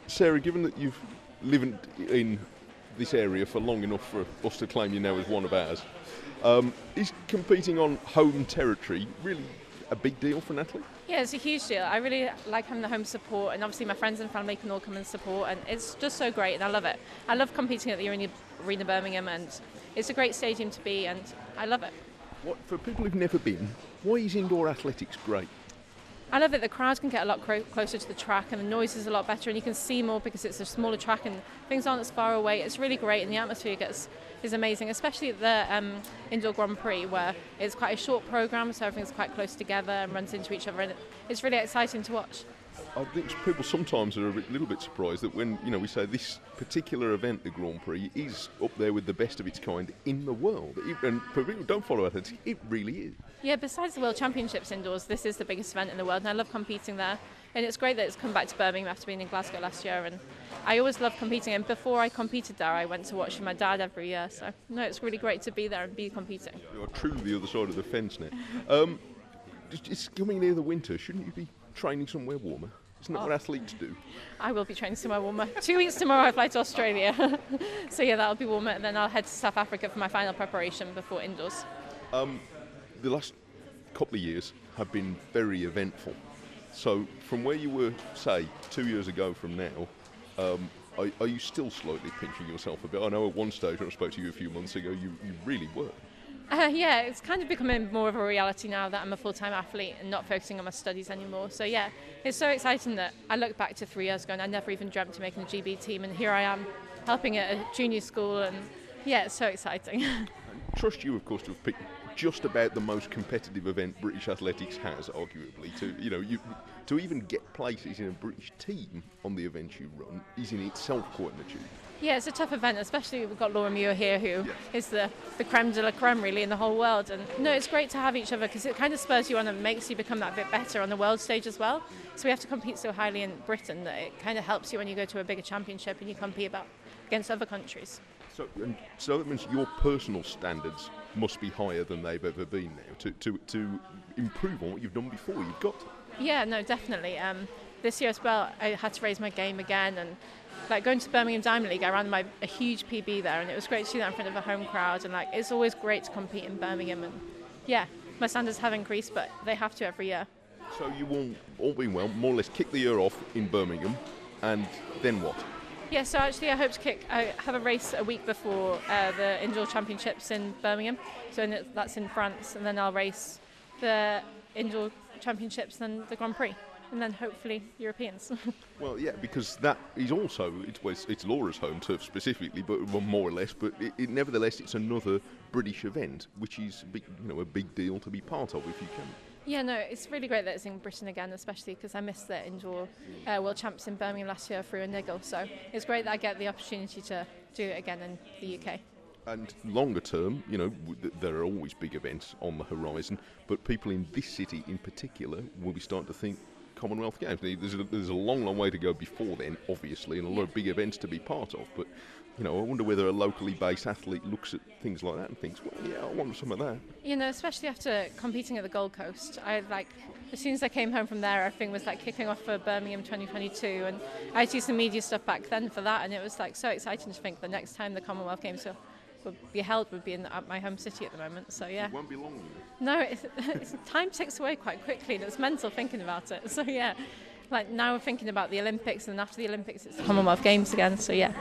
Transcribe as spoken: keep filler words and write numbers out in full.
Sarah, given that you've lived in this area for long enough for us to claim you now as one of ours, um, is competing on home territory really a big deal for an athlete? Yeah, it's a huge deal. I really like having the home support, and obviously my friends and family can all come and support, and it's just so great, and I love it. I love competing at the Arena, Arena Birmingham, and it's a great stadium to be, and I love it. What, for people who've never been, why is indoor athletics great? I love that the crowd can get a lot cro- closer to the track, and the noise is a lot better, and you can see more because it's a smaller track and things aren't as far away. It's really great, and the atmosphere gets is amazing, especially at the um, Indoor Grand Prix, where it's quite a short programme, so everything's quite close together and runs into each other, and it's really exciting to watch. I think people sometimes are a bit, little bit surprised that when you know we say this particular event, the Grand Prix, is up there with the best of its kind in the world. It, and for people who don't follow athletics, it really is. Yeah, besides the World Championships indoors, this is the biggest event in the world, and I love competing there. And it's great that it's come back to Birmingham after being in Glasgow last year. And I always loved competing. And before I competed there, I went to watch with my dad every year. So no, it's really great to be there and be competing. You're truly the other side of the fence now. Um, it's coming near the winter. Shouldn't you be training somewhere warmer? Isn't that oh. what athletes do? I will be training somewhere warmer. Two weeks tomorrow I fly to Australia. So yeah, that'll be warmer. And then I'll head to South Africa for my final preparation before indoors. Um, the last couple of years have been very eventful. So from where you were, say, two years ago from now, um, are, are you still slightly pinching yourself a bit? I know at one stage when I spoke to you a few months ago, you, you really were. Uh, yeah, it's kind of becoming more of a reality now that I'm a full-time athlete and not focusing on my studies anymore. So yeah, it's so exciting that I look back to three years ago and I never even dreamt of making the G B team, and here I am helping at a junior school, and yeah, it's so exciting. I trust you, of course, to have picked just about the most competitive event British athletics has, arguably. To you know, you to even get places in a British team on the events you run is in itself quite an achievement. Yeah, it's a tough event, especially we've got Laura Muir here, who yes. is the, the creme de la creme, really, in the whole world. And no, it's great to have each other because it kind of spurs you on and makes you become that bit better on the world stage as well. So we have to compete so highly in Britain that it kind of helps you when you go to a bigger championship and you compete about, against other countries. So, and so that means your personal standards must be higher than they've ever been now to, to, to improve on what you've done before. You've got to. Yeah, no, definitely. Um, this year as well, I had to raise my game again, and like going to Birmingham Diamond League, I ran my a huge P B there, and it was great to see that in front of a home crowd. And like, it's always great to compete in Birmingham, and yeah, my standards have increased, but they have to every year. So you will, all being well, more or less kick the year off in Birmingham, and then what? Yeah, so actually I hope to kick, I have a race a week before uh, the Indoor Championships in Birmingham, so in it, that's in France, and then I'll race the Indoor Championships and then the Grand Prix, and then hopefully Europeans. Well, yeah, because that is also, it's, well, it's, it's Laura's home turf specifically, but well, more or less, but it, it, nevertheless it's another British event, which is big, you know, a big deal to be part of if you can. Yeah, no, it's really great that it's in Britain again, especially because I missed the indoor uh, World Champs in Birmingham last year through a niggle. So it's great that I get the opportunity to do it again in the U K. And longer term, you know, w- there are always big events on the horizon, but people in this city in particular will be starting to think Commonwealth Games. There's a, there's a long, long way to go before then, obviously, and a lot of big events to be part of. But, you know, I wonder whether a locally based athlete looks at things like that and thinks, well, yeah, I want some of that. You know, especially after competing at the Gold Coast, I like, as soon as I came home from there, everything was like kicking off for Birmingham twenty twenty-two, and I had to do some media stuff back then for that, and it was like so exciting to think the next time the Commonwealth Games will would be held would be in at my home city at the moment. So yeah. It won't be long. No, it's, it's, time ticks away quite quickly, and it's mental thinking about it. So yeah, like now we're thinking about the Olympics, and after the Olympics it's the Commonwealth Games again. So yeah.